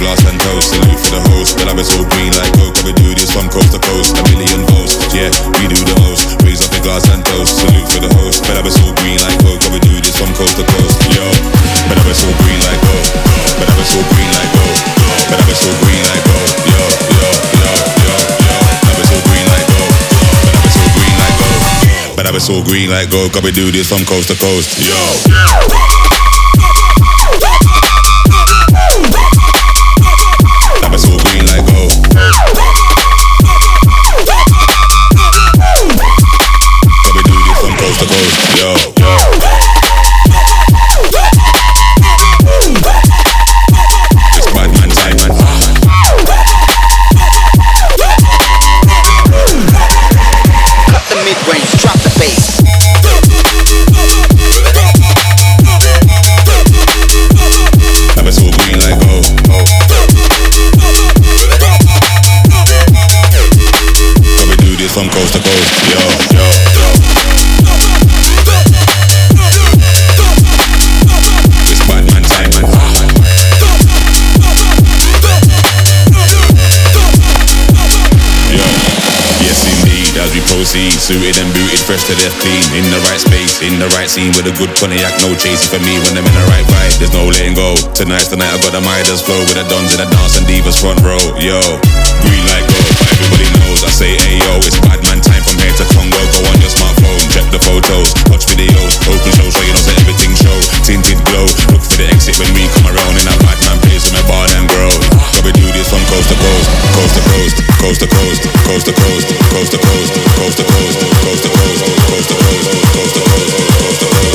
glass and toast. Salute for the host, but I'm so green like coke. We do this from coast to coast, a million votes. Yeah, we do the most. Raise up your glass and toast. Salute for the host, but I'm so green like coke. We do this from coast to coast. Yo, but I'm so green like coke. But I'm so green like coke. But I'm so green like coke. Yo, yo, yo, yo, yo. I'm so green like coke. But I'm so green like coke. But I'm so green like coke. We do this from coast to coast. Yo. I'm so green like gold. But we do this from coast to coast. Yo, yo. It's bad man time, man. Cut the mid-range, drop the bass. I'm so green like gold. But we do this from coast to coast. Yo, yo, yo. It's bad man time, man. Yo, yes indeed, as we proceed, suited and booted, fresh to death clean. In the right space, in the right scene, with a good cognac, no chasing for me. When I'm in the right vibe, there's no letting go. Tonight's the night I got the Midas flow, with the dons in the dance and divas front row. Yo, green like gold, everybody knows. I say ayo, it's bad man time from here to Congo. Go on your smartphone, check the photos, watch videos, open show, so you know so everything show. Tinted glow, look for the exit when we come around. In a bad man place, with my bar and grow. So we do this from coast to coast, coast to coast, coast to coast, coast to coast, coast to coast, coast to coast, coast to coast, coast to coast, coast to coast, coast to coast.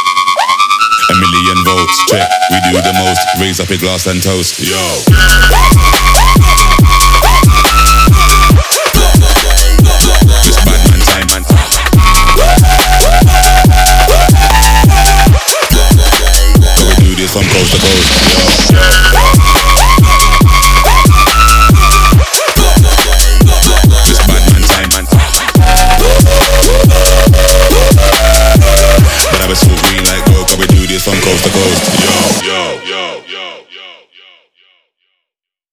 A million votes, check, we do the most. Raise up your glass and toast, yo.